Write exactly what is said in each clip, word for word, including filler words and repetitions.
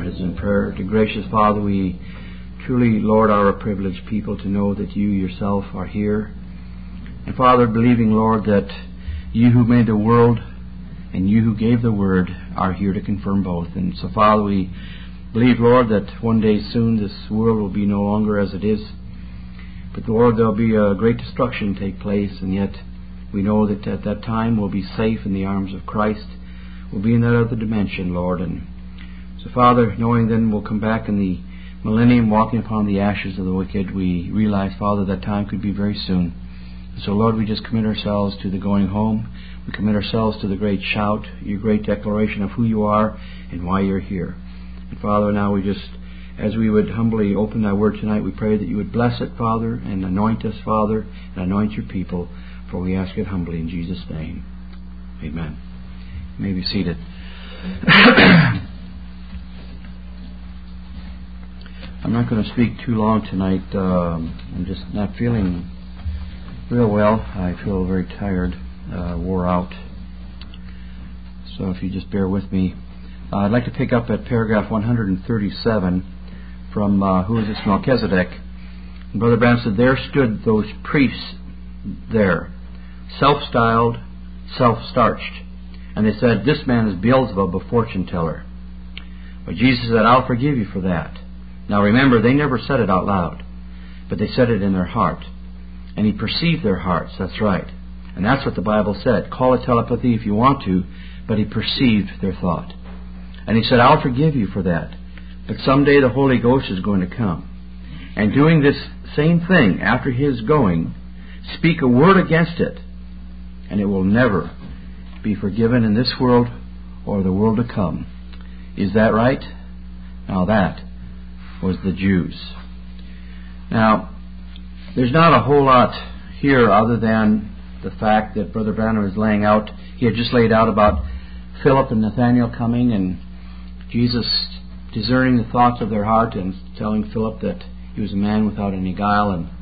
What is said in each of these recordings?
is in prayer. To gracious Father, we truly, Lord, are a privileged people to know that you yourself are here. And Father, believing, Lord, that you who made the world and you who gave the word are here to confirm both. And so, Father, we believe, Lord, that one day soon this world will be no longer as it is. But, Lord, there will be a great destruction take place, and yet we know that at that time we'll be safe in the arms of Christ. We'll be in that other dimension, Lord. And so, Father, knowing then we'll come back in the millennium walking upon the ashes of the wicked, we realize, Father, that time could be very soon. And so, Lord, we just commit ourselves to the going home. We commit ourselves to the great shout, your great declaration of who you are and why you're here. And, Father, now we just, as we would humbly open thy word tonight, we pray that you would bless it, Father, and anoint us, Father, and anoint your people. For we ask it humbly in Jesus' name. Amen. You may be seated. I'm not going to speak too long tonight. Um, I'm just not feeling real well. I feel very tired, uh, wore out. So if you just bear with me. Uh, I'd like to pick up at paragraph one hundred thirty-seven from uh, Who is this Melchizedek? And Brother Branham said, there stood those priests there, self-styled, self-starched. And they said, this man is Beelzebub, a fortune teller. But Jesus said, I'll forgive you for that. Now remember, they never said it out loud, but they said it in their heart. And he perceived their hearts, that's right. And that's what the Bible said. Call it telepathy if you want to, but he perceived their thought. And he said, I'll forgive you for that. But someday the Holy Ghost is going to come. And doing this same thing after his going, speak a word against it, and it will never be forgiven in this world or the world to come. Is that right? Now that was the Jews. Now, there's not a whole lot here other than the fact that Brother Branham is laying out. He had just laid out about Philip and Nathanael coming and Jesus discerning the thoughts of their heart and telling Philip that he was a man without any guile. And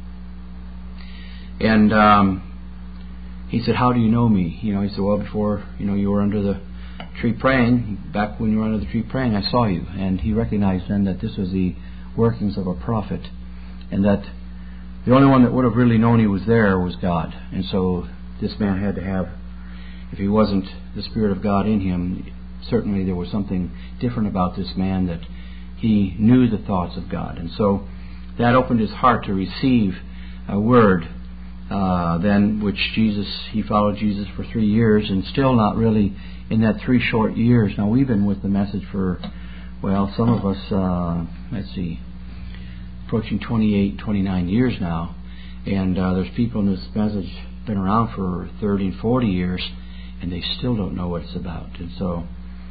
and um, he said, how do you know me? You know, he said, well, before you know you were under the tree praying, back when you were under the tree praying, I saw you. And he recognized then that this was the workings of a prophet, and that the only one that would have really known he was there was God. And so this man had to have, if he wasn't the Spirit of God in him, certainly there was something different about this man, that he knew the thoughts of God. And so that opened his heart to receive a word uh, then, which Jesus, he followed Jesus for three years, and still not really in that three short years. Now we've been with the message for, well, some of us, uh, let's see, approaching twenty-eight, twenty-nine years now, and uh, there's people in this message been around for thirty and forty years, and they still don't know what it's about. And so,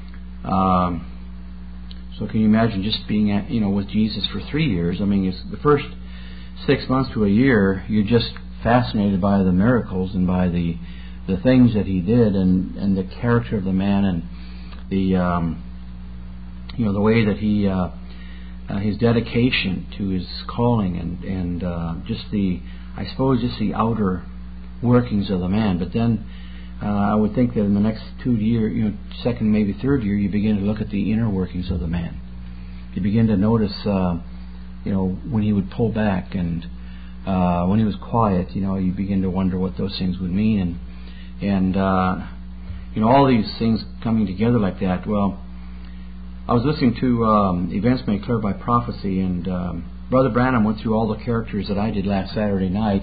um, so can you imagine just being, at, you know, with Jesus for three years? I mean, it's the first six months to a year, you're just fascinated by the miracles and by the the things that he did, and, and the character of the man, and the um, you know the way that he. Uh, Uh, his dedication to his calling, and and uh, just the, I suppose, just the outer workings of the man. But then uh, I would think that in the next two year, you know, second maybe third year, you begin to look at the inner workings of the man. You begin to notice, uh, you know, when he would pull back, and uh, when he was quiet. You know, you begin to wonder what those things would mean, and and uh, you know, all these things coming together like that. Well, I was listening to um, Events Made Clear by Prophecy, and um, Brother Branham went through all the characters that I did last Saturday night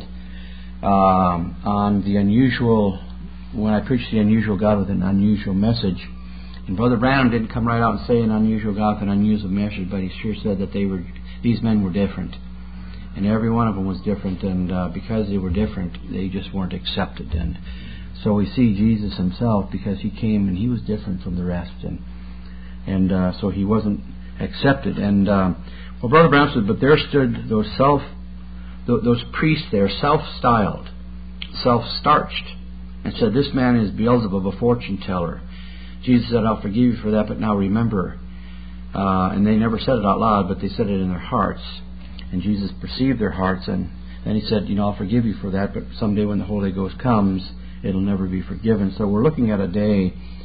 um, on the unusual, when I preached the unusual God with an unusual message. And Brother Branham didn't come right out and say an unusual God with an unusual message, but he sure said that they were, these men were different. And every one of them was different, and uh, because they were different, they just weren't accepted. And so we see Jesus himself, because he came and he was different from the rest, and And uh, so he wasn't accepted. And uh, well, Brother Branham said, but there stood those self, those priests there, self-styled, self-starched, and said, this man is Beelzebub, a fortune teller. Jesus said, I'll forgive you for that, but now remember. Uh, and they never said it out loud, but they said it in their hearts. And Jesus perceived their hearts, and then he said, you know, I'll forgive you for that, but someday when the Holy Ghost comes, it'll never be forgiven. So we're looking at a day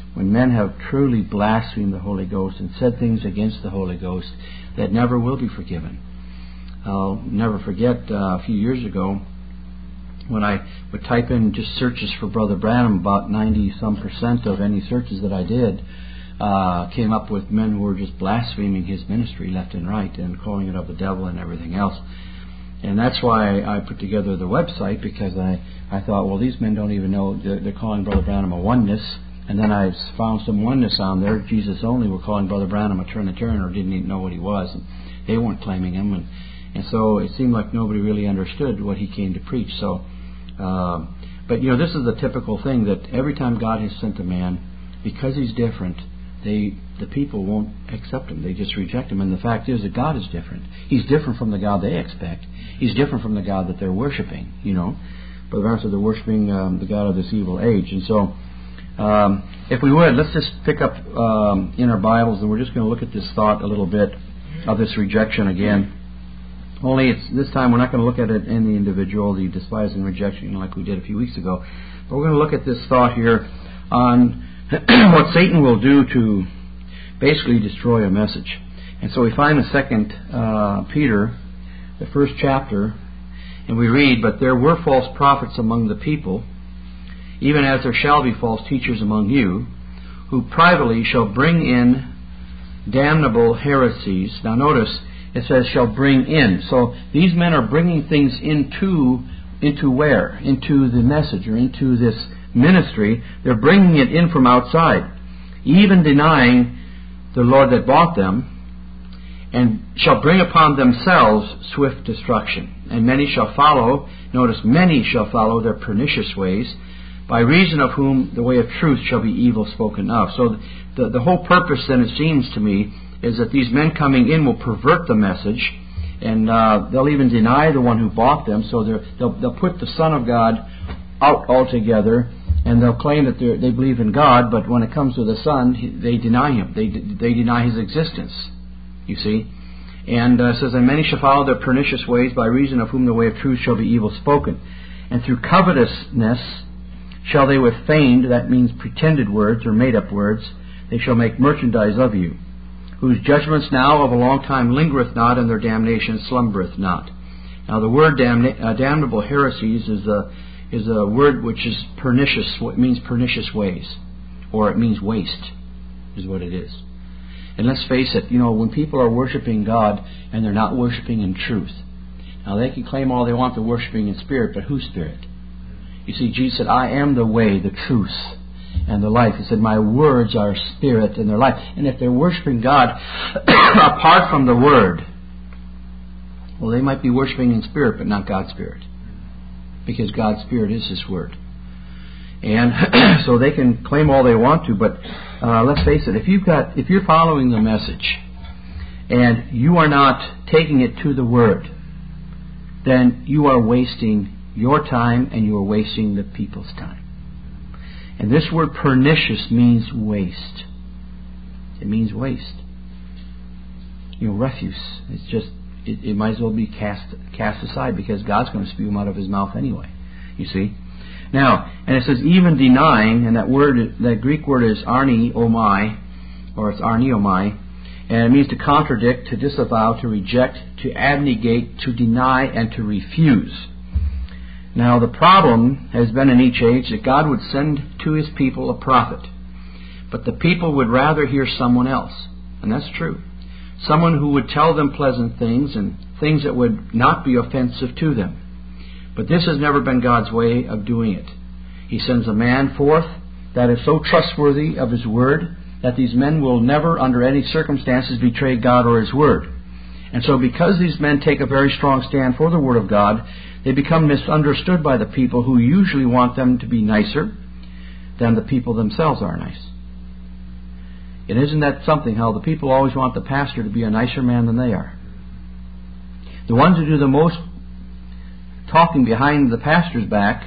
when men have truly blasphemed the Holy Ghost and said things against the Holy Ghost that never will be forgiven. I'll never forget uh, a few years ago when I would type in just searches for Brother Branham, about ninety some percent of any searches that I did uh, came up with men who were just blaspheming his ministry left and right and calling it of the devil and everything else. And that's why I put together the website, because I, I thought, well, these men don't even know, they're, they're calling Brother Branham a oneness. And then I found some oneness on there. Jesus only were calling Brother Branham a Trinitarian, or didn't even know what he was. And they weren't claiming him. And, and so it seemed like nobody really understood what he came to preach. So, uh, but you know, this is the typical thing, that every time God has sent a man, because he's different, they the people won't accept him. They just reject him. And the fact is that God is different. He's different from the God they expect. He's different from the God that they're worshiping, you know. But the rest of they're worshiping um, the God of this evil age. And so, um, if we would, let's just pick up um, in our Bibles, and we're just going to look at this thought a little bit of this rejection again. Only it's this time we're not going to look at it in the individual, the despise and rejection, like we did a few weeks ago. But we're going to look at this thought here on what Satan will do to basically destroy a message. And so we find in Second uh, Peter, the first chapter, and we read, "But there were false prophets among the people, even as there shall be false teachers among you, who privately shall bring in damnable heresies." Now notice, it says shall bring in. So these men are bringing things into, into where? Into the message, or into this ministry. They're bringing it in from outside, even denying the Lord that bought them, and shall bring upon themselves swift destruction. And many shall follow, notice, many shall follow their pernicious ways, by reason of whom the way of truth shall be evil spoken of. So the, the whole purpose, then, it seems to me, is that these men coming in will pervert the message, and uh, they'll even deny the one who bought them. So they'll, they'll put the Son of God out altogether, and they'll claim that they believe in God, but when it comes to the Son, they deny Him. They, they deny His existence, you see. And uh, it says, "And many shall follow their pernicious ways, by reason of whom the way of truth shall be evil spoken. And through covetousness shall they with feigned," that means pretended words or made-up words, "they shall make merchandise of you, whose judgments now of a long time lingereth not, and their damnation slumbereth not." Now the word damna- uh, damnable heresies is a, is a word which is pernicious. It means pernicious ways, or it means waste, is what it is. And let's face it, you know, when people are worshiping God and they're not worshiping in truth. Now they can claim all they want they're worshiping in spirit, but whose spirit? You see, Jesus said, "I am the way, the truth, and the life." He said, "My words are spirit and they're life." And if they're worshiping God apart from the Word, well, they might be worshiping in spirit, but not God's Spirit, because God's Spirit is His Word. And so they can claim all they want to, but uh, let's face it, if you've got, if you're following the message and you are not taking it to the Word, then you are wasting your time and you are wasting the people's time. And this word pernicious means waste. It means waste. You know, refuse. It's just, it, it might as well be cast cast aside, because God's going to spew them out of His mouth anyway. You see? Now, and it says even denying, and that word, that Greek word is arniomai, or it's arniomai, and it means to contradict, to disavow, to reject, to abnegate, to deny, and to refuse. Now, the problem has been in each age that God would send to His people a prophet, but the people would rather hear someone else. And that's true. Someone who would tell them pleasant things and things that would not be offensive to them. But this has never been God's way of doing it. He sends a man forth that is so trustworthy of His Word that these men will never, under any circumstances, betray God or His Word. And so because these men take a very strong stand for the Word of God, they become misunderstood by the people, who usually want them to be nicer than the people themselves are nice. And isn't that something, how the people always want the pastor to be a nicer man than they are? The ones who do the most talking behind the pastor's back,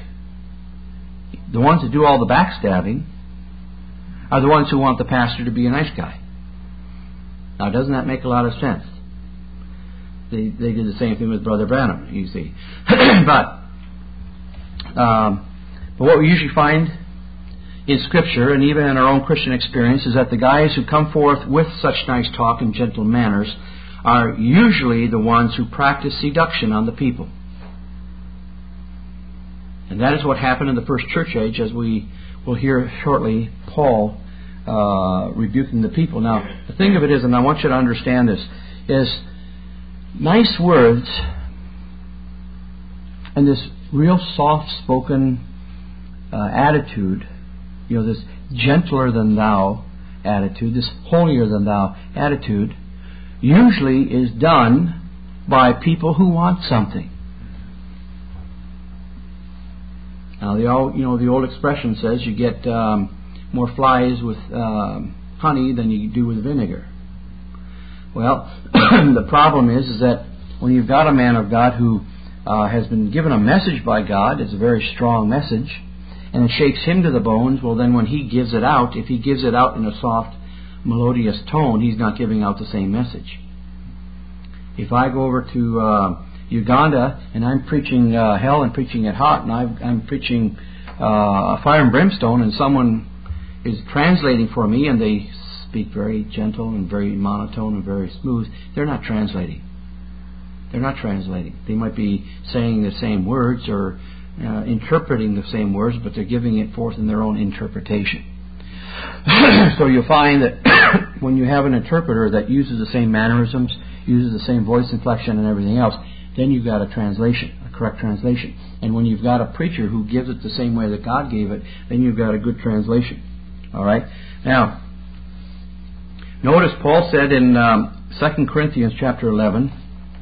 the ones that do all the backstabbing, are the ones who want the pastor to be a nice guy. Now, doesn't that make a lot of sense? They, they did the same thing with Brother Branham, you see. but, um, but what we usually find in Scripture and even in our own Christian experience is that the guys who come forth with such nice talk and gentle manners are usually the ones who practice seduction on the people. And that is what happened in the first church age, as we will hear shortly Paul uh, rebuking the people. Now, the thing of it is, and I want you to understand this, is nice words and this real soft-spoken uh, attitude, you know, this gentler than thou attitude, this holier than thou attitude, usually is done by people who want something. Now, the old, you know, the old expression says you get um, more flies with um, honey than you do with vinegar. Well, the problem is, is that when you've got a man of God who uh, has been given a message by God, it's a very strong message, and it shakes him to the bones, well, then when he gives it out, if he gives it out in a soft, melodious tone, he's not giving out the same message. If I go over to uh, Uganda and I'm preaching uh, hell and preaching it hot, and I've, I'm preaching uh, fire and brimstone, and someone is translating for me and they speak very gentle and very monotone and very smooth, they're not translating. They're not translating. They might be saying the same words or uh, interpreting the same words, but they're giving it forth in their own interpretation. So you'll find that when you have an interpreter that uses the same mannerisms, uses the same voice inflection and everything else, then you've got a translation, a correct translation. And when you've got a preacher who gives it the same way that God gave it, then you've got a good translation. All right? Now, notice Paul said in um, Second Corinthians chapter eleven,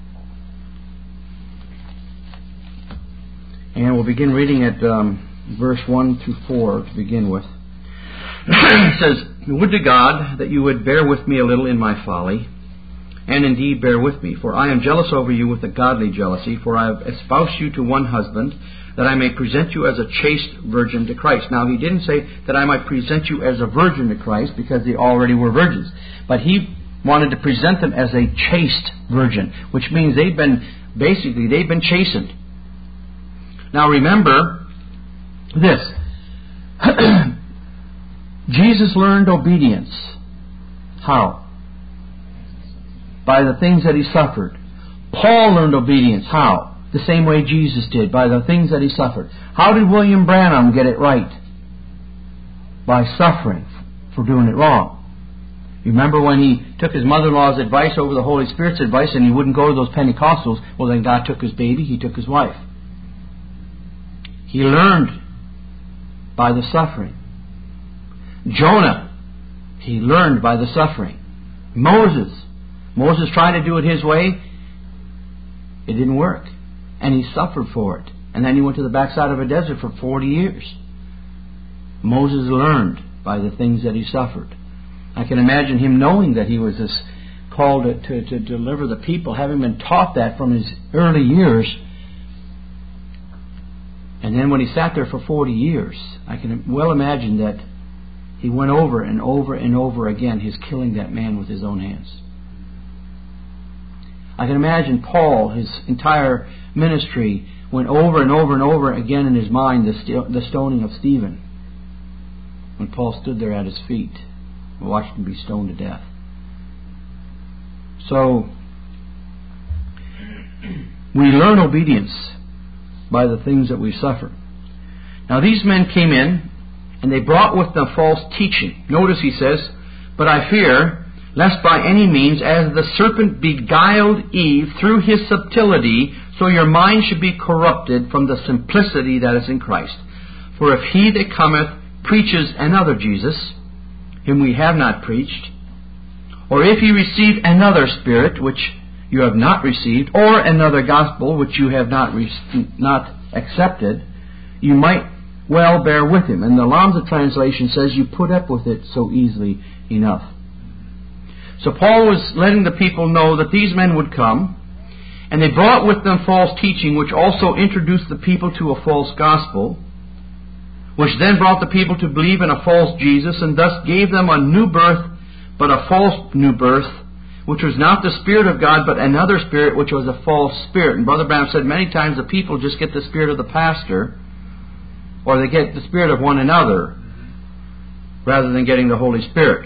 and we'll begin reading at um, verse one through four to begin with. It says, "Would to God that you would bear with me a little in my folly, and indeed bear with me, for I am jealous over you with a godly jealousy, for I have espoused you to one husband, that I may present you as a chaste virgin to Christ." Now, he didn't say that I might present you as a virgin to Christ, because they already were virgins. But he wanted to present them as a chaste virgin, which means they've been, basically, they've been chastened. Now, remember this. Jesus learned obedience. How? By the things that he suffered. Paul learned obedience. How? The same way Jesus did, by the things that he suffered. How did William Branham get it right? By suffering for doing it wrong. You remember when he took his mother-in-law's advice over the Holy Spirit's advice, and he wouldn't go to those Pentecostals? Well, then God took his baby, he took his wife. He learned by the suffering. Jonah, he learned by the suffering. Moses, Moses tried to do it his way. It didn't work. And he suffered for it. And then he went to the backside of a desert for forty years. Moses learned by the things that he suffered. I can imagine him knowing that he was this called to, to, to deliver the people, having been taught that from his early years. And then when he sat there for forty years, I can well imagine that he went over and over and over again his killing that man with his own hands. I can imagine Paul, his entire ministry, went over and over and over again in his mind the, st- the stoning of Stephen. When Paul stood there at his feet and watched him be stoned to death. So, we learn obedience by the things that we suffer. Now, these men came in and they brought with them false teaching. Notice he says, "But I fear, lest by any means, as the serpent beguiled Eve through his subtlety, so your mind should be corrupted from the simplicity that is in Christ. For if he that cometh preaches another Jesus, whom we have not preached, or if ye receive another spirit, which you have not received, or another gospel, which you have not re- not accepted, you might well bear with him." And the Lambda translation says, "You put up with it so easily enough." So Paul was letting the people know that these men would come, and they brought with them false teaching, which also introduced the people to a false gospel, which then brought the people to believe in a false Jesus, and thus gave them a new birth, but a false new birth, which was not the Spirit of God, but another spirit, which was a false spirit. And Brother Branham said many times the people just get the spirit of the pastor, or they get the spirit of one another, rather than getting the Holy Spirit.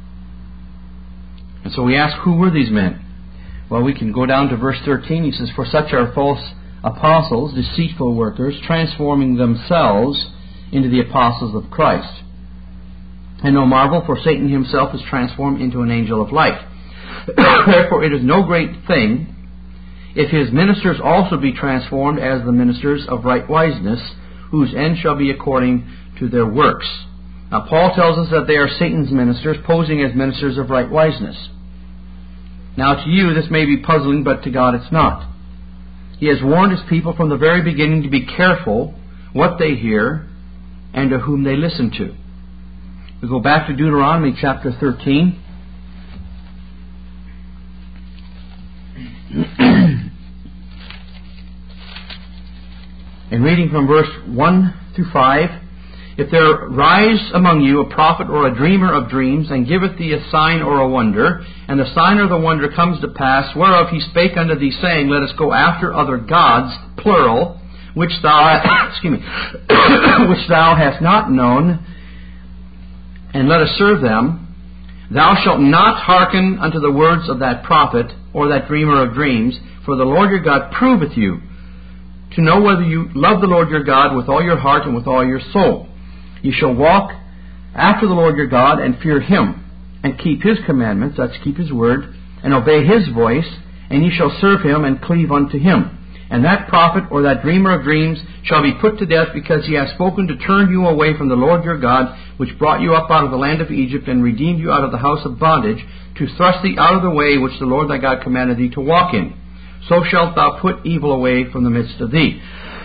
And so we ask, who were these men? Well, we can go down to verse thirteen. He says, "For such are false apostles, deceitful workers, transforming themselves into the apostles of Christ. And no marvel, for Satan himself is transformed into an angel of light. Therefore it is no great thing if his ministers also be transformed as the ministers of right wiseness, whose end shall be according to their works." Now Paul tells us that they are Satan's ministers, posing as ministers of right wiseness. Now to you this may be puzzling, but to God it's not. He has warned his people from the very beginning to be careful what they hear and to whom they listen to. We go back to Deuteronomy chapter thirteen. And reading from verse one through five, "If there rise among you a prophet or a dreamer of dreams, and giveth thee a sign or a wonder, and the sign or the wonder comes to pass, whereof he spake unto thee, saying, Let us go after other gods, plural, which thou, excuse me, which thou hast not known, and let us serve them, thou shalt not hearken unto the words of that prophet or that dreamer of dreams, for the Lord your God proveth you, to know whether you love the Lord your God with all your heart and with all your soul. You shall walk after the Lord your God and fear Him, and keep His commandments," that's keep His word, "and obey His voice, and ye shall serve Him and cleave unto Him. And that prophet or that dreamer of dreams shall be put to death, because he has spoken to turn you away from the Lord your God, which brought you up out of the land of Egypt, and redeemed you out of the house of bondage, to thrust thee out of the way which the Lord thy God commanded thee to walk in. So shalt thou put evil away from the midst of thee."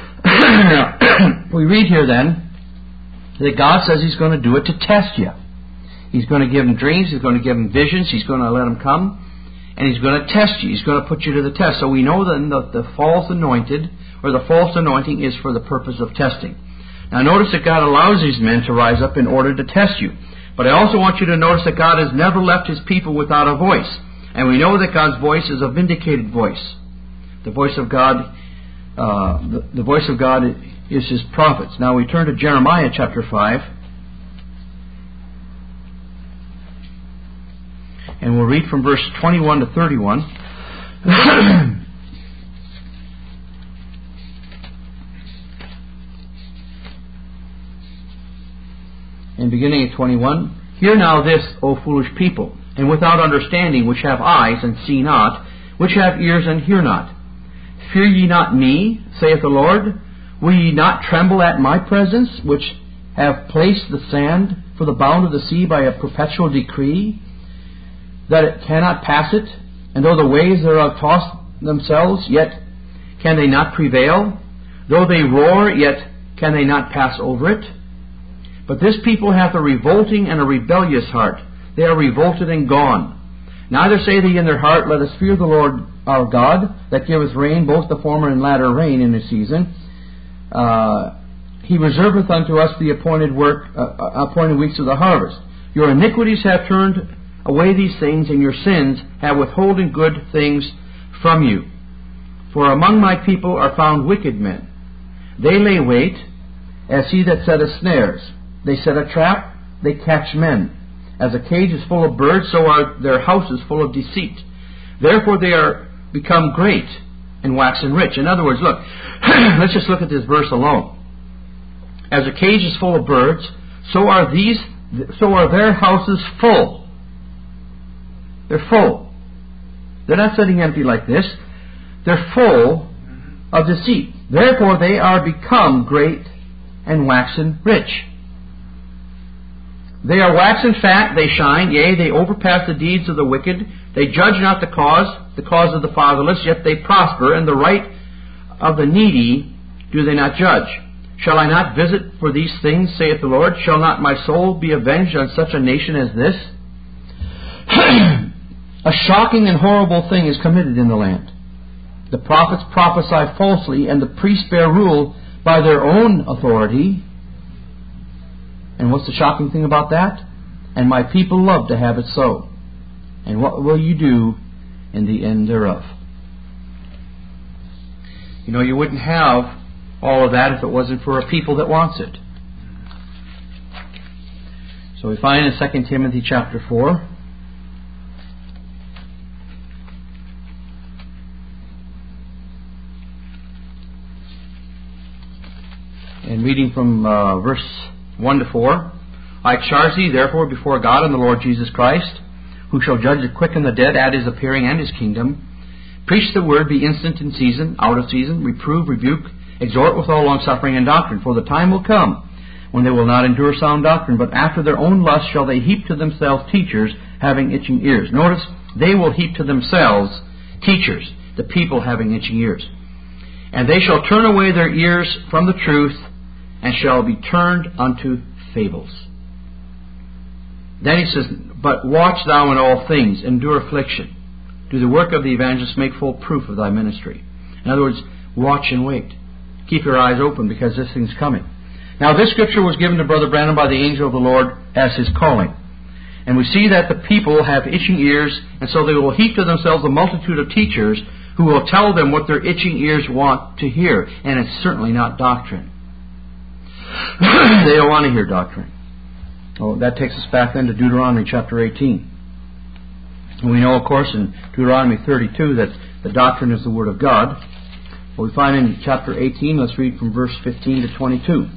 We read here then that God says He's going to do it to test you. He's going to give them dreams, He's going to give them visions, He's going to let them come, and He's going to test you. He's going to put you to the test. So we know then that the false anointed, or the false anointing, is for the purpose of testing. Now notice that God allows these men to rise up in order to test you. But I also want you to notice that God has never left His people without a voice. And we know that God's voice is a vindicated voice. The voice of God, uh, the, the voice of God is His prophets. Now we turn to Jeremiah chapter five. And we'll read from verse twenty-one to thirty-one. And beginning at twenty-one, "Hear now this, O foolish people, and without understanding, which have eyes and see not, which have ears and hear not. Fear ye not me, saith the Lord? Will ye not tremble at my presence, which have placed the sand for the bound of the sea by a perpetual decree, that it cannot pass it? And though the waves thereof toss themselves, yet can they not prevail? Though they roar, yet can they not pass over it? But this people hath a revolting and a rebellious heart. They are revolted and gone. Neither say they in their heart, Let us fear the Lord our God, that giveth rain, both the former and latter rain in his season. Uh, he reserveth unto us the appointed work, uh, appointed weeks of the harvest. Your iniquities have turned away these things, and your sins have withholden good things from you. For among my people are found wicked men. They lay wait, as he that setteth snares. They set a trap, they catch men. As a cage is full of birds, so are their houses full of deceit. Therefore they are become great and waxen rich. In other words, look, let's just look at this verse alone. As a cage is full of birds, so are these, so are their houses full. They're full. They're not sitting empty like this. They're full of deceit. Therefore they are become great and waxen rich. They are waxen fat, they shine, yea, they overpass the deeds of the wicked. They judge not the cause, the cause of the fatherless, yet they prosper, and the right of the needy do they not judge. Shall I not visit for these things, saith the Lord? Shall not my soul be avenged on such a nation as this? A shocking and horrible thing is committed in the land. The prophets prophesy falsely, and the priests bear rule by their own authority. And what's the shocking thing about that? And my people love to have it so. And what will you do in the end thereof? You know, you wouldn't have all of that if it wasn't for a people that wants it. So we find in Second Timothy chapter four, and reading from uh, verse one to four, I charge thee therefore before God and the Lord Jesus Christ, who shall judge the quick and the dead at His appearing and His kingdom, preach the word, be instant in season, out of season, reprove, rebuke, exhort with all longsuffering and doctrine. For the time will come when they will not endure sound doctrine, but after their own lust shall they heap to themselves teachers having itching ears. Notice, they will heap to themselves teachers, the people having itching ears. And they shall turn away their ears from the truth, and shall be turned unto fables. Then he says, but watch thou in all things, endure affliction. Do the work of the evangelist, make full proof of thy ministry. In other words, watch and wait. Keep your eyes open, because this thing's coming. Now, this scripture was given to Brother Branham by the angel of the Lord as his calling. And we see that the people have itching ears, and so they will heap to themselves a multitude of teachers who will tell them what their itching ears want to hear. And it's certainly not doctrine. They don't want to hear doctrine. Well, that takes us back then to Deuteronomy chapter eighteen. And we know, of course, in Deuteronomy thirty-two that the doctrine is the Word of God. Well, we find in chapter eighteen, let's read from verse fifteen to twenty-two.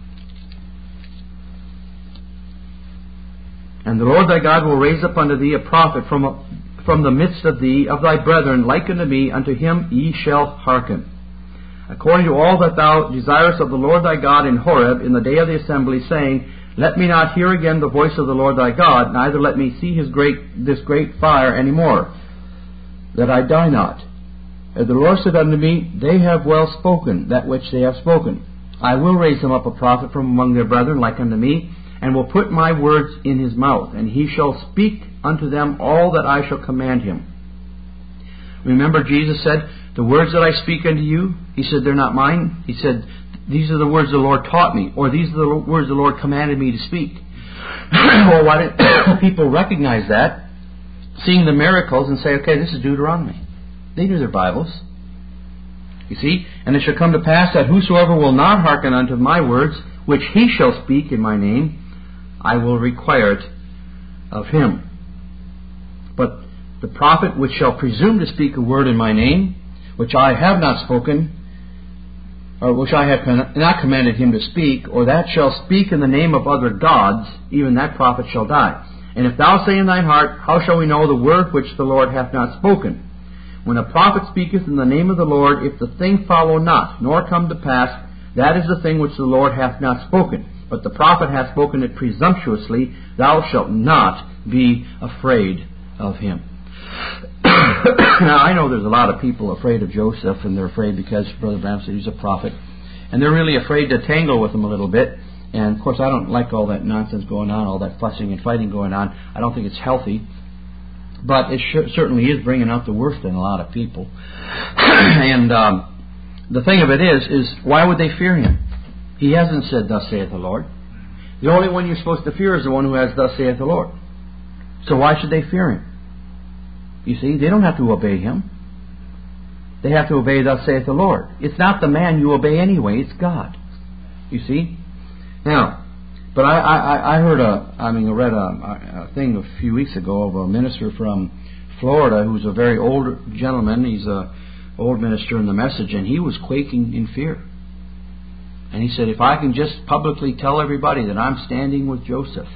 And the Lord thy God will raise up unto thee a prophet from, a, from the midst of thee, of thy brethren, like unto me, unto him ye shall hearken. According to all that thou desirest of the Lord thy God in Horeb, in the day of the assembly, saying, let me not hear again the voice of the Lord thy God, neither let me see his great this great fire any more, that I die not. And the Lord said unto me, they have well spoken, that which they have spoken. I will raise them up a prophet from among their brethren, like unto me, and will put my words in his mouth, and he shall speak unto them all that I shall command him. Remember, Jesus said, the words that I speak unto you, he said, they're not mine. He said, these are the words the Lord taught me, or these are the words the Lord commanded me to speak. Well, why didn't people recognize that, seeing the miracles, and say, okay, this is Deuteronomy. They knew their Bibles. You see? And it shall come to pass that whosoever will not hearken unto my words, which he shall speak in my name, I will require it of him. But the prophet which shall presume to speak a word in my name, which I have not spoken, or which I have not commanded him to speak, or that shall speak in the name of other gods, even that prophet shall die. And if thou say in thine heart, how shall we know the word which the Lord hath not spoken? When a prophet speaketh in the name of the Lord, if the thing follow not, nor come to pass, that is the thing which the Lord hath not spoken. But the prophet hath spoken it presumptuously, thou shalt not be afraid of him. Now, I know there's a lot of people afraid of Joseph, and they're afraid because Brother Branham said he's a prophet. And they're really afraid to tangle with him a little bit. And, of course, I don't like all that nonsense going on, all that fussing and fighting going on. I don't think it's healthy. But it sh- certainly is bringing out the worst in a lot of people. And um, the thing of it is, is why would they fear him? He hasn't said, thus saith the Lord. The only one you're supposed to fear is the one who has, thus saith the Lord. So why should they fear him? You see, they don't have to obey him. They have to obey, thus saith the Lord. It's not the man you obey anyway, it's God. You see? Now, but I, I, I heard a, I mean, I read a, a thing a few weeks ago of a minister from Florida who's a very old gentleman. He's a old minister in the Message, and he was quaking in fear. And he said, if I can just publicly tell everybody that I'm standing with Joseph.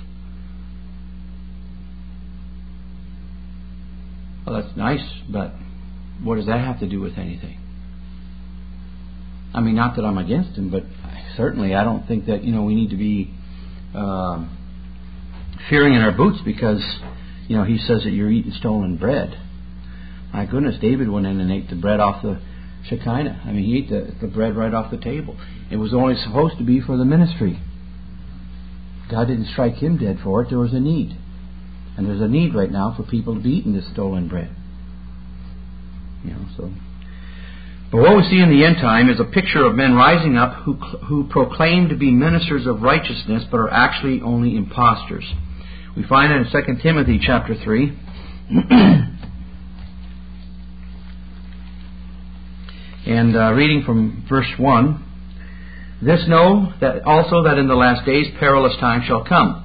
Well, that's nice, but what does that have to do with anything? I mean, not that I'm against him, but certainly I don't think that, you know, we need to be uh, fearing in our boots because, you know, he says that you're eating stolen bread. My goodness, David went in and ate the bread off the Shekinah. I mean, he ate the, the bread right off the table. It was only supposed to be for the ministry. God didn't strike him dead for it. There was a need. And there's a need right now for people to be eating this stolen bread. You know, so. But what we see in the end time is a picture of men rising up who who proclaim to be ministers of righteousness, but are actually only impostors. We find it in Second Timothy chapter three. And uh, reading from verse one, this know that also that in the last days perilous times shall come.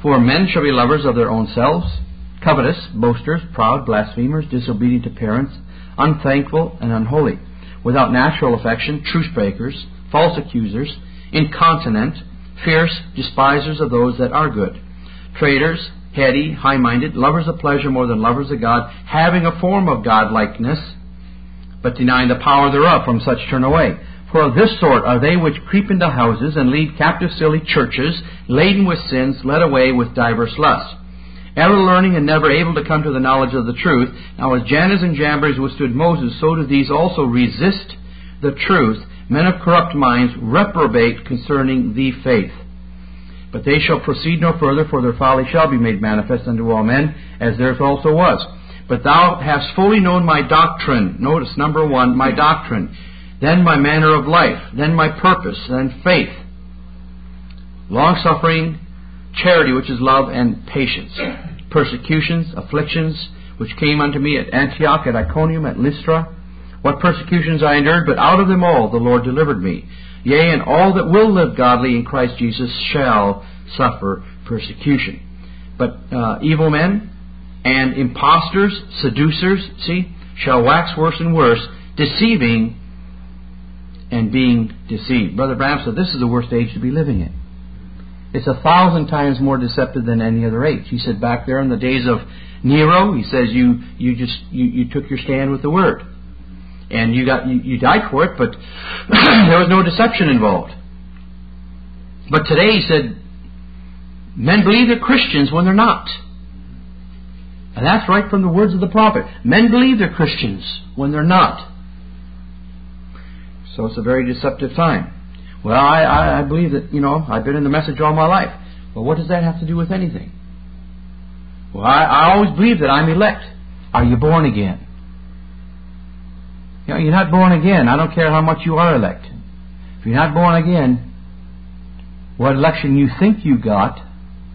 For men shall be lovers of their own selves, covetous, boasters, proud, blasphemers, disobedient to parents, unthankful and unholy, without natural affection, truce breakers, false accusers, incontinent, fierce, despisers of those that are good, traitors, heady, high-minded, lovers of pleasure more than lovers of God, having a form of godlikeness, but denying the power thereof. From such turn away. For of this sort are they which creep into houses, and lead captive silly churches, laden with sins, led away with divers lusts, ever learning and never able to come to the knowledge of the truth. Now as Jannes and Jambres withstood Moses, so do these also resist the truth. Men of corrupt minds reprobate concerning the faith. But they shall proceed no further, for their folly shall be made manifest unto all men, as theirs also was. But thou hast fully known my doctrine. Notice, number one, my doctrine. Then my manner of life. Then my purpose. Then faith. Long-suffering, charity, which is love, and patience. Persecutions, afflictions, which came unto me at Antioch, at Iconium, at Lystra. What persecutions I endured, but out of them all the Lord delivered me. Yea, and all that will live godly in Christ Jesus shall suffer persecution. But uh, evil men and impostors, seducers, see, shall wax worse and worse, deceiving and being deceived. Brother Branham said this is the worst age to be living in. It's a thousand times more deceptive than any other age. He said back there in the days of Nero, he says you you just you, you took your stand with the Word. And you got you, you died for it, but there was no deception involved. But today, he said, men believe they're Christians when they're not. And that's right from the words of the prophet. Men believe they're Christians when they're not. So it's a very deceptive time. Well, I, I, I believe that, you know, I've been in the message all my life. Well, what does that have to do with anything? Well, I, I always believe that I'm elect. Are you born again? You know, you're not born again. I don't care how much you are elect. If you're not born again, what election you think you got,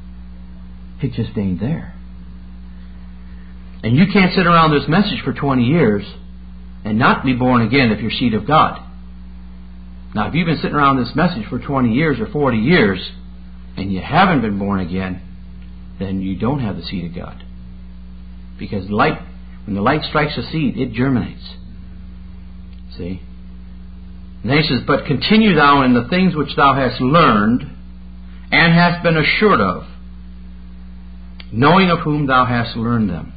it just ain't there. And you can't sit around this message for twenty years and not be born again if you're seed of God. Now, if you've been sitting around this message for twenty years or forty years and you haven't been born again, then you don't have the seed of God. Because light, when the light strikes a seed, it germinates. See? And then he says, but continue thou in the things which thou hast learned and hast been assured of, knowing of whom thou hast learned them.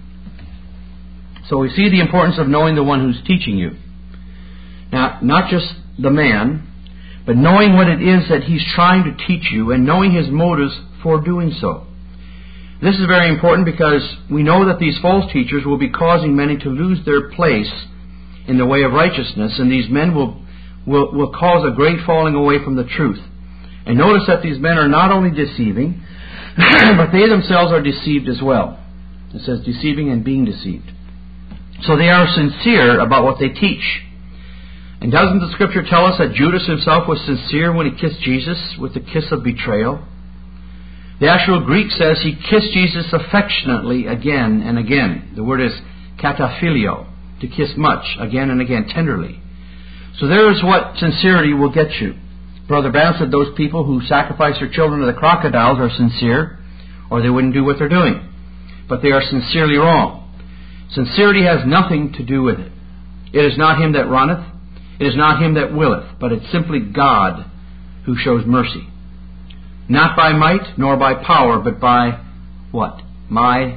So we see the importance of knowing the one who's teaching you. Now, not just the man, but knowing what it is that he's trying to teach you and knowing his motives for doing so. This is very important because we know that these false teachers will be causing many to lose their place in the way of righteousness, and these men will, will, will cause a great falling away from the truth. And notice that these men are not only deceiving, but they themselves are deceived as well. It says deceiving and being deceived. So they are sincere about what they teach. And doesn't the Scripture tell us that Judas himself was sincere when he kissed Jesus with the kiss of betrayal? The actual Greek says he kissed Jesus affectionately again and again. The word is kataphilio, to kiss much, again and again, tenderly. So there is what sincerity will get you. Brother Branham said those people who sacrifice their children to the crocodiles are sincere, or they wouldn't do what they're doing. But they are sincerely wrong. Sincerity has nothing to do with it. It is not him that runneth, it is not him that willeth, but it's simply God who shows mercy. Not by might, nor by power, but by what? My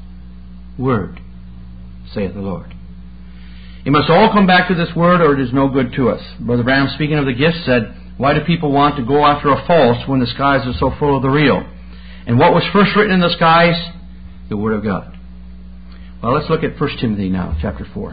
word, saith the Lord. It must all come back to this word, or it is no good to us. Brother Branham, speaking of the gifts, said, why do people want to go after a false when the skies are so full of the real? And what was first written in the skies? The Word of God. Well, let's look at First Timothy now, chapter four.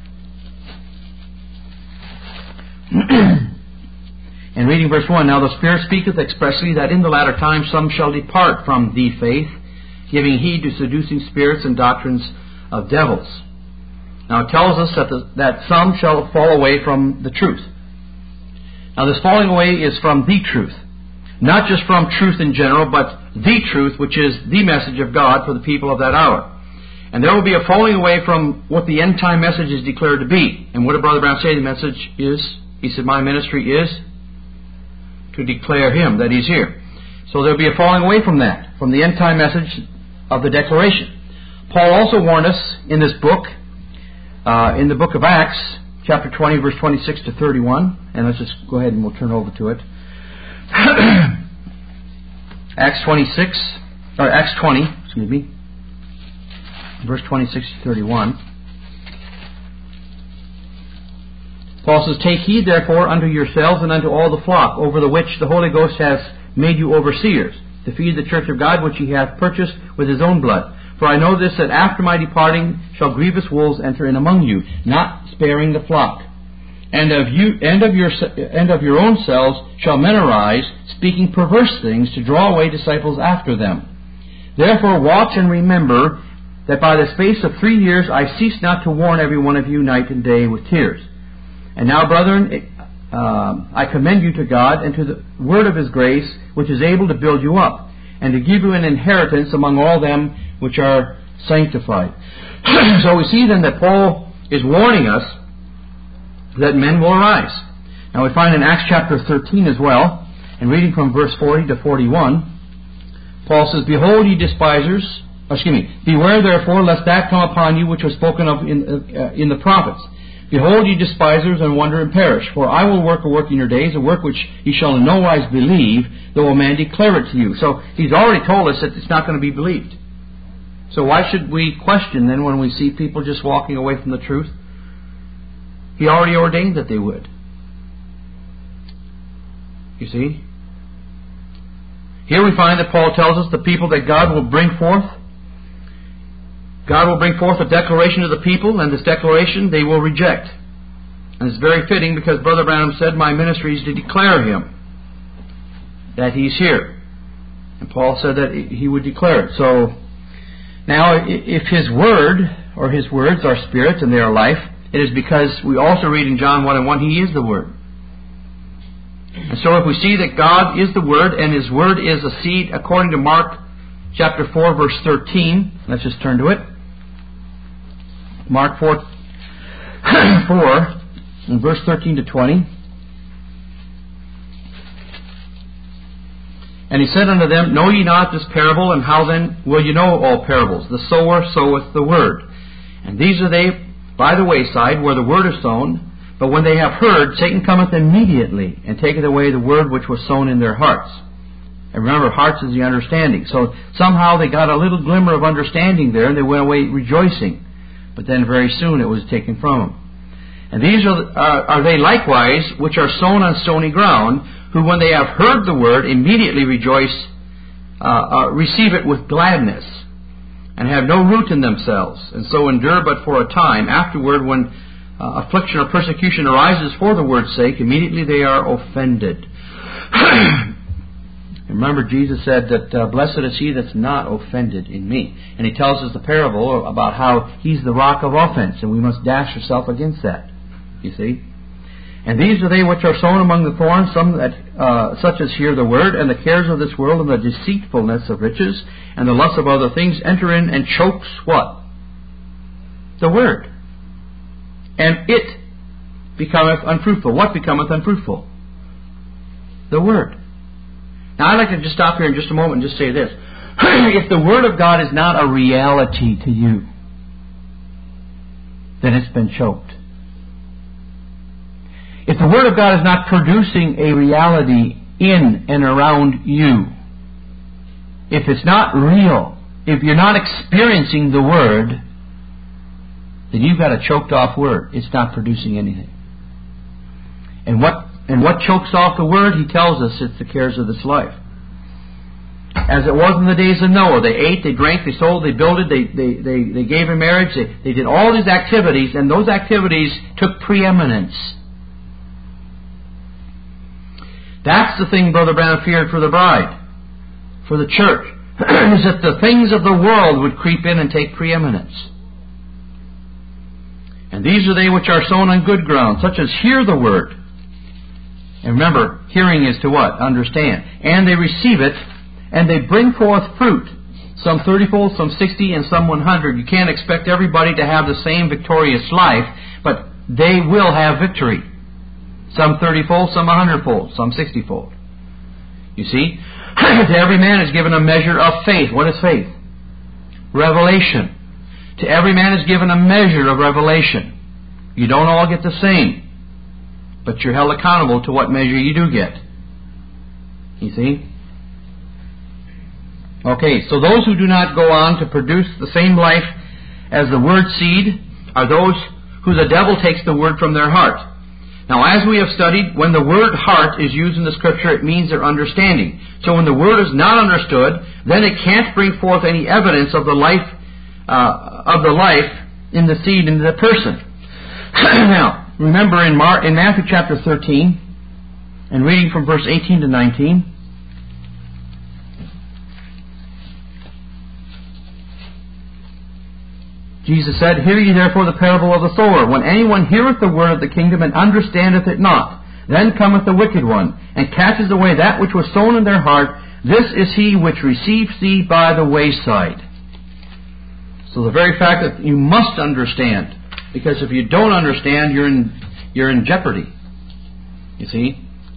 And reading verse one, now the Spirit speaketh expressly that in the latter time some shall depart from the faith, giving heed to seducing spirits and doctrines of devils. Now it tells us that, the, that some shall fall away from the truth. Now this falling away is from the truth. Not just from truth in general, but the truth, which is the message of God for the people of that hour. And there will be a falling away from what the end time message is declared to be. And what did Brother Brown say the message is? He said, my ministry is to declare Him, that He's here. So there'll be a falling away from that, from the end-time message of the declaration. Paul also warned us in this book, uh, in the book of Acts, chapter twenty, verse twenty-six to thirty-one. And let's just go ahead and we'll turn over to it. Acts twenty-six, or Acts twenty, excuse me, verse twenty-six to thirty-one. Paul says, "Take heed therefore unto yourselves and unto all the flock, over the which the Holy Ghost has made you overseers, to feed the church of God which he hath purchased with his own blood. For I know this, that after my departing shall grievous wolves enter in among you, not sparing the flock. And of you, and of your, and of your own selves shall men arise, speaking perverse things, to draw away disciples after them. Therefore watch and remember that by the space of three years I cease not to warn every one of you night and day with tears. And now, brethren, uh, I commend you to God and to the word of his grace, which is able to build you up, and to give you an inheritance among all them which are sanctified." So we see then that Paul is warning us that men will arise. Now we find in Acts chapter thirteen as well, and reading from verse forty to forty-one, Paul says, "Behold, ye despisers, excuse me, beware therefore lest that come upon you which was spoken of in, uh, in the prophets. Behold, ye despisers, and wonder and perish. For I will work a work in your days, a work which ye shall in no wise believe, though a man declare it to you." So he's already told us that it's not going to be believed. So why should we question then when we see people just walking away from the truth? He already ordained that they would. You see? Here we find that Paul tells us the people that God will bring forth, God will bring forth a declaration to the people, and this declaration they will reject. And it's very fitting because Brother Branham said, "My ministry is to declare him, that he's here." And Paul said that he would declare it. So, now, if his word, or his words are spirit and they are life, it is because we also read in John one and one, he is the Word. And so if we see that God is the Word, and his Word is a seed, according to Mark chapter four, verse thirteen, let's just turn to it. Mark four, four, and verse thirteen to twenty. "And he said unto them, Know ye not this parable? And how then will ye know all parables? The sower soweth the word. And these are they by the wayside, where the word is sown. But when they have heard, Satan cometh immediately, and taketh away the word which was sown in their hearts." And remember, hearts is the understanding. So somehow they got a little glimmer of understanding there, and they went away rejoicing. But then very soon it was taken from them. "And these are, uh, are they likewise, which are sown on stony ground, who when they have heard the word, immediately rejoice, uh, uh, receive it with gladness, and have no root in themselves, and so endure but for a time. Afterward, when uh, affliction or persecution arises for the word's sake, immediately they are offended." Remember, Jesus said that uh, blessed is he that's not offended in me. And he tells us the parable about how he's the rock of offense, and we must dash ourselves against that. You see? "And these are they which are sown among the thorns, some that uh, such as hear the word, and the cares of this world, and the deceitfulness of riches, and the lust of other things enter in and chokes" what? The word. "And it becometh unfruitful." What becometh unfruitful? The word. Now I'd like to just stop here in just a moment and just say this. If the Word of God is not a reality to you, then it's been choked. If the Word of God is not producing a reality in and around you, if it's not real, if you're not experiencing the Word, then you've got a choked off Word. It's not producing anything. And what and what chokes off the Word? He tells us it's the cares of this life. As it was in the days of Noah. They ate, they drank, they sold, they builded, they, they, they, they gave in marriage, they, they did all these activities, and those activities took preeminence. That's the thing Brother Branham feared for the bride, for the church, is that the things of the world would creep in and take preeminence. "And these are they which are sown on good ground, such as hear the word." And remember, hearing is to what? Understand. "And they receive it, and they bring forth fruit, some thirty-fold, some sixty, and some one hundred. You can't expect everybody to have the same victorious life, but they will have victory. Some thirty-fold, some one hundred-fold, some sixty-fold. You see? To every man is given a measure of faith. What is faith? Revelation. To every man is given a measure of revelation. You don't all get the same, but you're held accountable to what measure you do get. You see? Okay, so those who do not go on to produce the same life as the word seed are those who the devil takes the word from their heart. Now, as we have studied, when the word heart is used in the Scripture, it means their understanding. So when the word is not understood, then it can't bring forth any evidence of the life uh, of the life in the seed into the person. Now, remember in, Mar- in Matthew chapter thirteen, and reading from verse eighteen to nineteen, Jesus said, Hear ye therefore the parable of the sower. When anyone heareth the word of the kingdom and understandeth it not, then cometh the wicked one, and catches away that which was sown in their heart. This is he which receives seed by the wayside. So the very fact that you must understand, because if you don't understand, you're in you're in jeopardy. You see?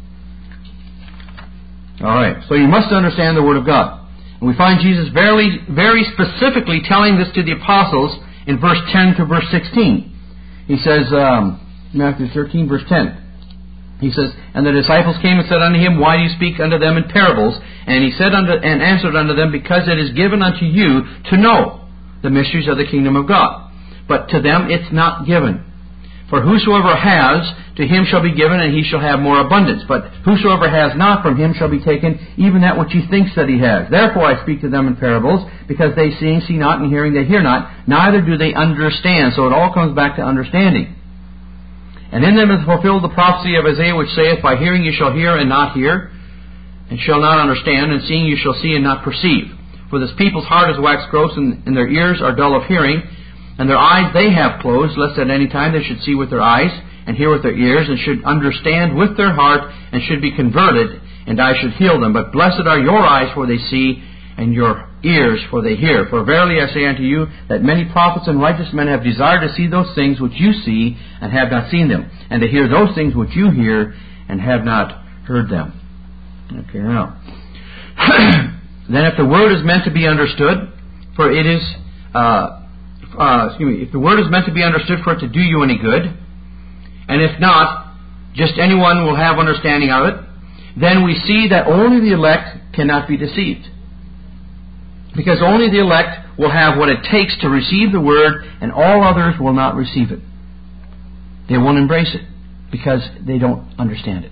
Alright, so you must understand the Word of God. And we find Jesus very, very specifically telling this to the apostles in verse ten to verse sixteen. He says, um, Matthew thirteen, verse ten. He says, And the disciples came and said unto him, Why do you speak unto them in parables? And he said unto, and answered unto them, Because it is given unto you to know the mysteries of the kingdom of God. But to them it's not given. For whosoever has, to him shall be given, and he shall have more abundance. But whosoever has not, from him shall be taken even that which he thinks that he has. Therefore I speak to them in parables, because they seeing see not, and hearing they hear not, neither do they understand. So it all comes back to understanding. And in them is fulfilled the prophecy of Isaiah, which saith, By hearing you shall hear and not hear, and shall not understand, and seeing you shall see and not perceive. For this people's heart is waxed gross, and, and their ears are dull of hearing, and their eyes they have closed, lest at any time they should see with their eyes, and hear with their ears, and should understand with their heart, and should be converted, and I should heal them. But blessed are your eyes, for they see, and your ears, for they hear. For verily I say unto you, that many prophets and righteous men have desired to see those things which you see, and have not seen them, and to hear those things which you hear, and have not heard them. Okay, now. Then if the word is meant to be understood, for it is... Uh, Uh, excuse me, if the word is meant to be understood for it to do you any good, and if not, just anyone will have understanding of it, then we see that only the elect cannot be deceived. Because only the elect will have what it takes to receive the word, and all others will not receive it. They won't embrace it, because they don't understand it.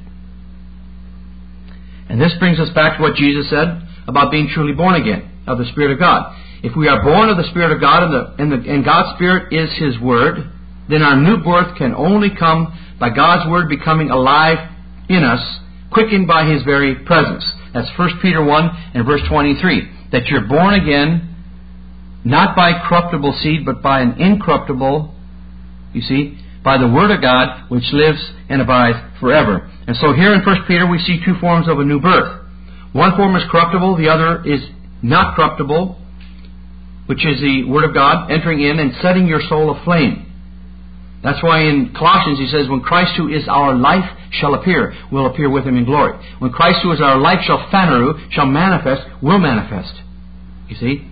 And this brings us back to what Jesus said about being truly born again of the Spirit of God. If we are born of the Spirit of God, and, the, and, the, and God's Spirit is His Word, then our new birth can only come by God's Word becoming alive in us, quickened by His very presence. That's First Peter one and verse twenty-three. That you're born again, not by corruptible seed, but by an incorruptible, you see, by the Word of God, which lives and abides forever. And so here in First Peter we see two forms of a new birth. One form is corruptible, the other is not corruptible, which is the Word of God entering in and setting your soul aflame. That's why in Colossians he says, When Christ who is our life shall appear, we'll appear with Him in glory. When Christ who is our life shall phaneru, shall manifest, will manifest. You see?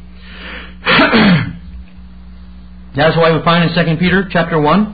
That's why we find in Second Peter chapter one,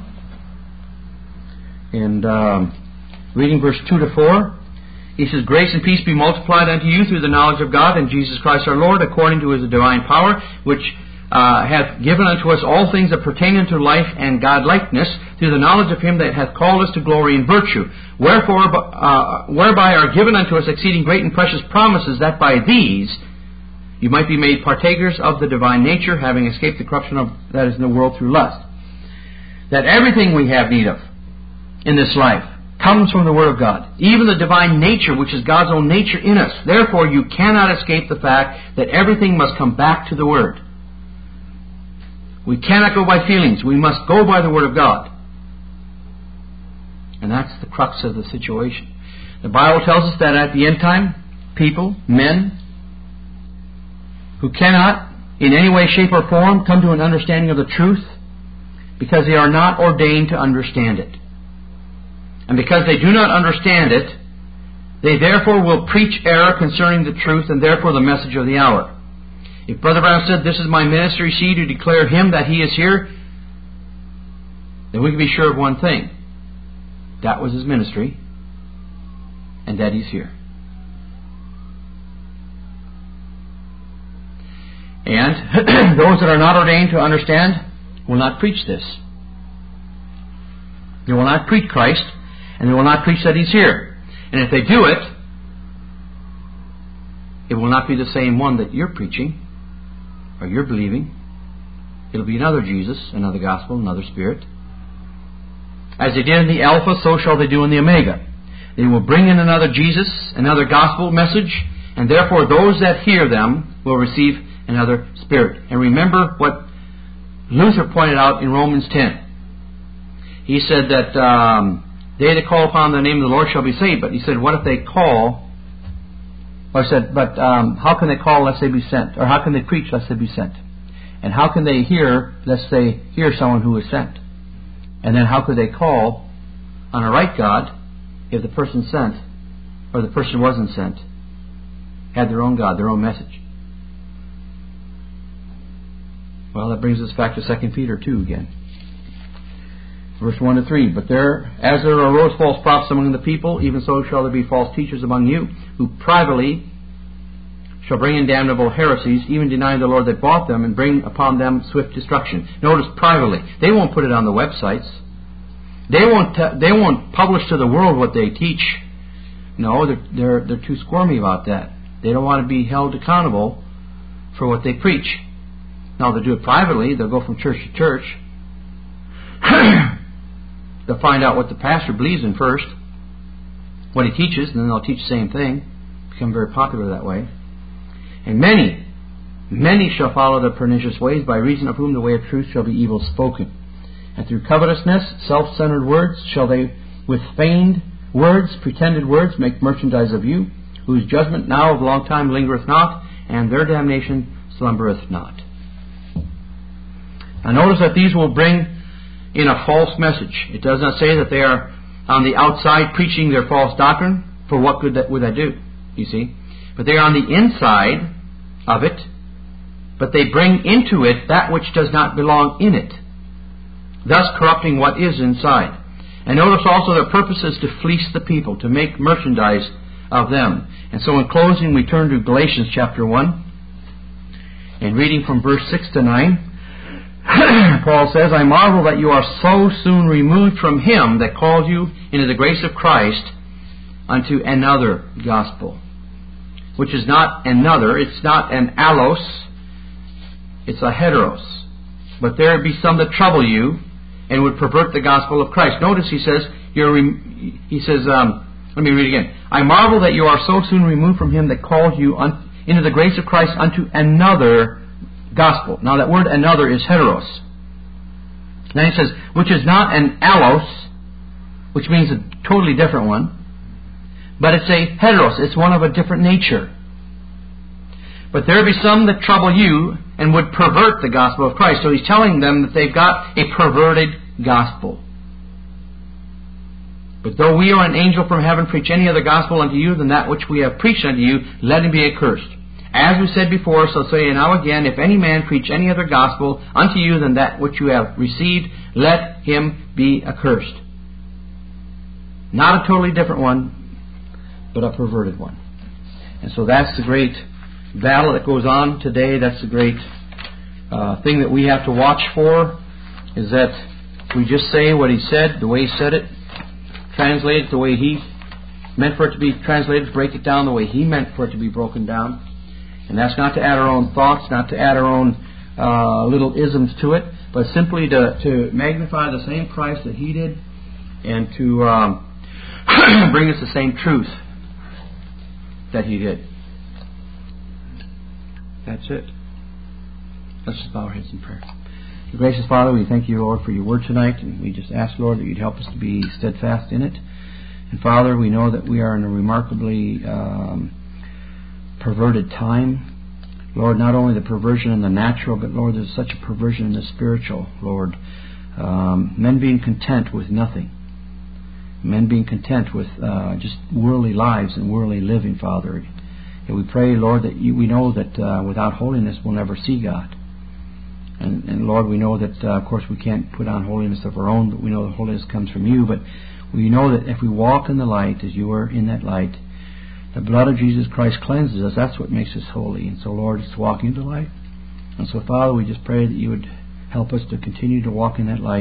and um, reading verse two to four, he says, Grace and peace be multiplied unto you through the knowledge of God and Jesus Christ our Lord, according to His divine power, which uh, hath given unto us all things that pertain unto life and godlikeness, through the knowledge of Him that hath called us to glory and virtue. Wherefore, uh, whereby are given unto us exceeding great and precious promises, that by these you might be made partakers of the divine nature, having escaped the corruption of that is in the world through lust. That everything we have need of in this life comes from the Word of God. Even the divine nature, which is God's own nature in us. Therefore, you cannot escape the fact that everything must come back to the Word. We cannot go by feelings. We must go by the Word of God. And that's the crux of the situation. The Bible tells us that at the end time, people, men, who cannot in any way, shape, or form come to an understanding of the truth, because they are not ordained to understand it. And because they do not understand it, They therefore will preach error concerning the truth, and therefore the message of the hour. If Brother Branham said, this is my ministry, see, to declare Him that He is here, then we can be sure of one thing. That was His ministry, and that He's here. And those that are not ordained to understand will not preach this. They will not preach Christ, and they will not preach that He's here. And if they do it, it will not be the same one that you're preaching or you're believing. It'll be another Jesus, another gospel, another spirit. As they did in the Alpha, so shall they do in the Omega. They will bring in another Jesus, another gospel message, and therefore those that hear them will receive another spirit. And remember what Luther pointed out in Romans ten. He said that um, they that call upon the name of the Lord shall be saved. But he said, what if they call? Or I said, but um, how can they call lest they be sent? Or how can they preach lest they be sent? And how can they hear lest they hear someone who is sent? And then how could they call on a right God if the person sent, or the person wasn't sent, had their own God, their own message? Well, that brings us back to Second Peter two again. Verse one to three. But there, as there arose false prophets among the people, even so shall there be false teachers among you, who privately shall bring in damnable heresies, even denying the Lord that bought them, and bring upon them swift destruction. Notice, privately. They won't put it on the websites. They won't. Te- they won't publish to the world what they teach. No, they're they're they're too squirmy about that. They don't want to be held accountable for what they preach. Now they'll do it privately. They'll go from church to church. They'll find out what the pastor believes in first, what he teaches, and then they'll teach the same thing. Become very popular that way. And many, many shall follow the pernicious ways, by reason of whom the way of truth shall be evil spoken. And through covetousness, self-centered words, shall they with feigned words, pretended words, make merchandise of you, whose judgment now of long time lingereth not, and their damnation slumbereth not. Now notice that these will bring in a false message. It does not say that they are on the outside preaching their false doctrine, for what good that would that do, you see? But they are on the inside of it, but they bring into it that which does not belong in it, thus corrupting what is inside. And notice also their purpose is to fleece the people, to make merchandise of them. And so in closing we turn to Galatians chapter one, and reading from verse six to nine, Paul says, I marvel that you are so soon removed from Him that called you into the grace of Christ unto another gospel, which is not another, it's not an allos, it's a heteros. But there be some that trouble you and would pervert the gospel of Christ. Notice he says, you're re- he says, um, let me read again. I marvel that you are so soon removed from Him that called you un- into the grace of Christ unto another gospel. Now that word another is heteros. Then he says, which is not an allos, which means a totally different one, but it's a heteros. It's one of a different nature. But there be some that trouble you and would pervert the gospel of Christ. So he's telling them that they've got a perverted gospel. But though we or an angel from heaven preach any other gospel unto you than that which we have preached unto you, let him be accursed. As we said before, so say now again, if any man preach any other gospel unto you than that which you have received, let him be accursed. Not a totally different one, but a perverted one. And so that's the great battle that goes on today. That's the great uh, thing that we have to watch for, is that we just say what he said, the way he said it, translate it the way he meant for it to be translated, break it down the way he meant for it to be broken down. And that's not to add our own thoughts, not to add our own uh, little isms to it, but simply to, to magnify the same Christ that He did, and to um, bring us the same truth that He did. That's it. Let's just bow our heads in prayer. Dear gracious Father, we thank you, Lord, for your word tonight, and we just ask, Lord, that you'd help us to be steadfast in it. And Father, we know that we are in a remarkably um, perverted time. Lord, not only the perversion in the natural, but Lord, there's such a perversion in the spiritual, Lord. Um, men being content with nothing. Men being content with uh, just worldly lives and worldly living, Father. And we pray, Lord, that you, we know that uh, without holiness we'll never see God. And, and Lord, we know that, uh, of course, we can't put on holiness of our own, but we know that holiness comes from you. But we know that if we walk in the light as you are in that light, the blood of Jesus Christ cleanses us. That's what makes us holy. And so, Lord, it's walking in the light. And so, Father, we just pray that you would help us to continue to walk in that light.